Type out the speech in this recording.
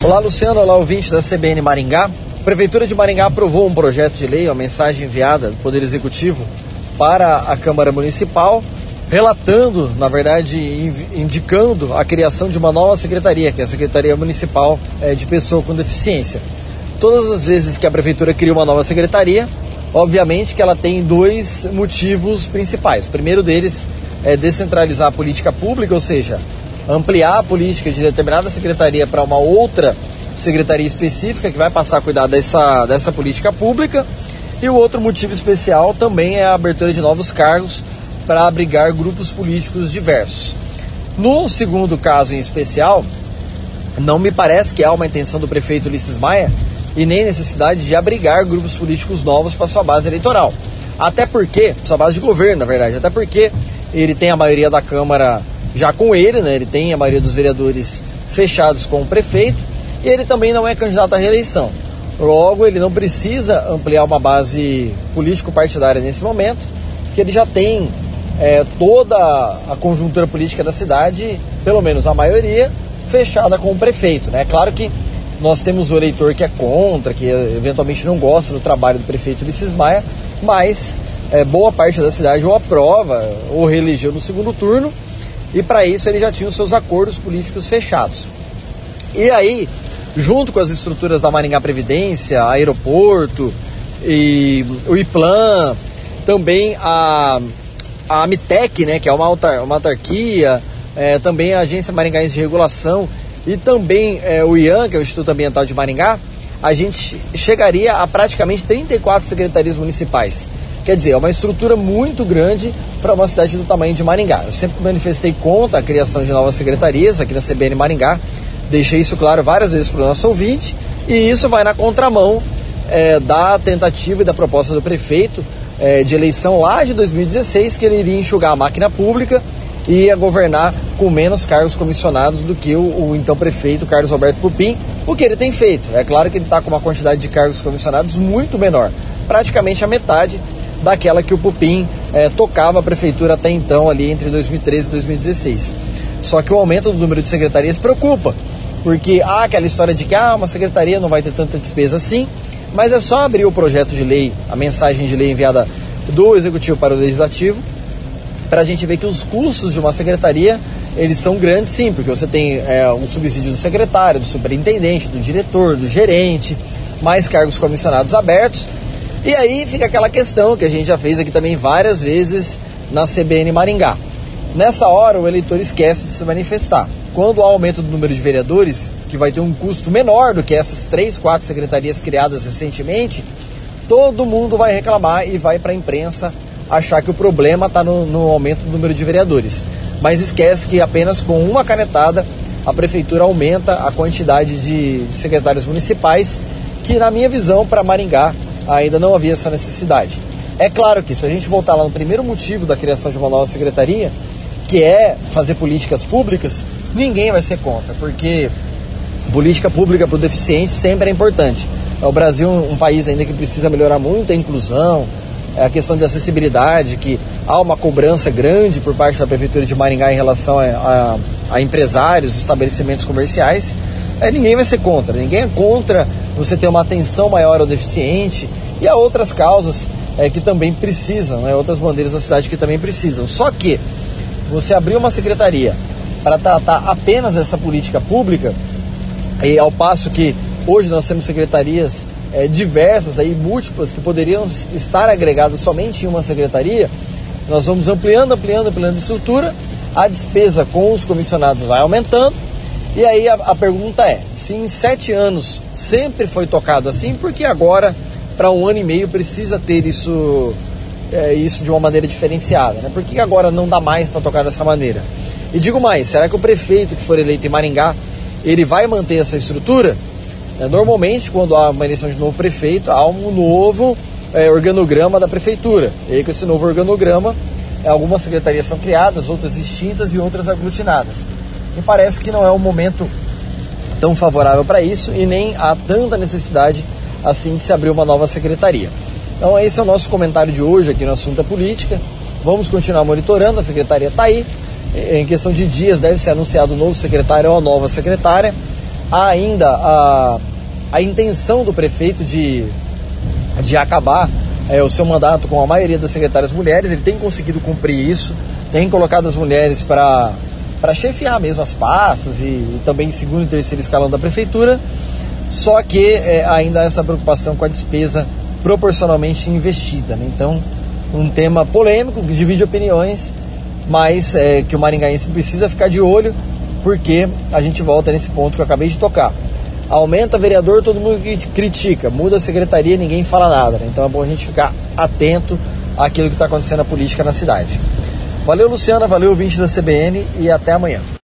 Olá, Luciano, olá, ouvinte da CBN Maringá. A Prefeitura de Maringá aprovou um projeto de lei, uma mensagem enviada do Poder Executivo para a Câmara Municipal, relatando, na verdade, indicando a criação de uma nova secretaria, que é a Secretaria Municipal de Pessoa com Deficiência. Todas as vezes que a Prefeitura cria uma nova secretaria, obviamente que ela tem dois motivos principais. O primeiro deles é descentralizar a política pública, ou seja, ampliar a política de determinada secretaria para uma outra secretaria específica que vai passar a cuidar dessa política pública. E o outro motivo especial também é a abertura de novos cargos para abrigar grupos políticos diversos. No segundo caso em especial, não me parece que há uma intenção do prefeito Ulisses Maia e nem necessidade de abrigar grupos políticos novos para sua base eleitoral. Até porque, sua base de governo, na verdade, até porque ele tem a maioria da Câmara já com ele, né? Ele tem a maioria dos vereadores fechados com o prefeito e ele também não é candidato à reeleição. Logo, ele não precisa ampliar uma base político-partidária nesse momento, porque ele já tem toda a conjuntura política da cidade, pelo menos a maioria, fechada com o prefeito, né? É claro que nós temos o eleitor que é contra, que eventualmente não gosta do trabalho do prefeito Ulisses Maia, mas boa parte da cidade ou aprova ou reelegeu no segundo turno, e para isso ele já tinha os seus acordos políticos fechados. E aí, junto com as estruturas da Maringá Previdência, aeroporto, e o IPLAN, também a Amitec, né, que é uma autarquia, também a Agência Maringaense de Regulação e também o IAN, que é o Instituto Ambiental de Maringá, a gente chegaria a praticamente 34 secretarias municipais. Quer dizer, é uma estrutura muito grande para uma cidade do tamanho de Maringá. Eu sempre manifestei contra a criação de novas secretarias aqui na CBN Maringá, deixei isso claro várias vezes para o nosso ouvinte, e isso vai na contramão da tentativa e da proposta do prefeito de eleição lá de 2016, que ele iria enxugar a máquina pública e ia governar com menos cargos comissionados do que o então prefeito Carlos Alberto Pupim, o que ele tem feito. É claro que ele está com uma quantidade de cargos comissionados muito menor, praticamente a metade daquela que o Pupim tocava a prefeitura até então, ali entre 2013 e 2016. Só que o aumento do número de secretarias preocupa, porque há aquela história de que uma secretaria não vai ter tanta despesa assim, mas é só abrir o projeto de lei, a mensagem de lei enviada do Executivo para o Legislativo, para a gente ver que os custos de uma secretaria, eles são grandes sim, porque você tem um subsídio do secretário, do superintendente, do diretor, do gerente, mais cargos comissionados abertos. E aí fica aquela questão que a gente já fez aqui também várias vezes na CBN Maringá. Nessa hora o eleitor esquece de se manifestar. Quando há aumento do número de vereadores, que vai ter um custo menor do que essas 3, 4 secretarias criadas recentemente, todo mundo vai reclamar e vai para a imprensa achar que o problema está no aumento do número de vereadores. Mas esquece que apenas com uma canetada a prefeitura aumenta a quantidade de secretários municipais, que na minha visão para Maringá ainda não havia essa necessidade. É claro que se a gente voltar lá no primeiro motivo da criação de uma nova secretaria, que é fazer políticas públicas, ninguém vai ser contra, porque política pública para o deficiente sempre é importante. O Brasil é um país ainda que precisa melhorar muito a inclusão, a questão de acessibilidade, que há uma cobrança grande por parte da Prefeitura de Maringá em relação a empresários, estabelecimentos comerciais. Ninguém vai ser contra, ninguém é contra você ter uma atenção maior ao deficiente e a outras causas que também precisam, outras bandeiras da cidade que também precisam. Só que você abrir uma secretaria para tratar apenas dessa política pública, e ao passo que hoje nós temos secretarias diversas, múltiplas, que poderiam estar agregadas somente em uma secretaria, nós vamos ampliando a estrutura, a despesa com os comissionados vai aumentando. E aí a pergunta é, se em 7 anos sempre foi tocado assim, por que agora, para 1 ano e meio, precisa ter isso de uma maneira diferenciada? Né? Por que agora não dá mais para tocar dessa maneira? E digo mais, será que o prefeito que for eleito em Maringá, ele vai manter essa estrutura? Normalmente, quando há uma eleição de novo prefeito, há um novo organograma da prefeitura. E aí, com esse novo organograma, algumas secretarias são criadas, outras extintas e outras aglutinadas. Me parece que não é um momento tão favorável para isso e nem há tanta necessidade assim de se abrir uma nova secretaria. Então esse é o nosso comentário de hoje aqui no Assunto é Política. Vamos continuar monitorando, a secretaria está aí. Em questão de dias deve ser anunciado o novo secretário ou a nova secretária. há ainda a intenção do prefeito de acabar o seu mandato com a maioria das secretárias mulheres. Ele tem conseguido cumprir isso, tem colocado as mulheres para chefiar mesmo as pastas e também segundo e terceiro escalão da prefeitura, só que ainda há essa preocupação com a despesa proporcionalmente investida, né? Então, um tema polêmico, que divide opiniões, mas que o maringaense precisa ficar de olho, porque a gente volta nesse ponto que eu acabei de tocar. Aumenta vereador, todo mundo critica. Muda a secretaria, ninguém fala nada, né? Então é bom a gente ficar atento àquilo que está acontecendo na política na cidade. Valeu, Luciana, valeu, ouvinte da CBN, e até amanhã.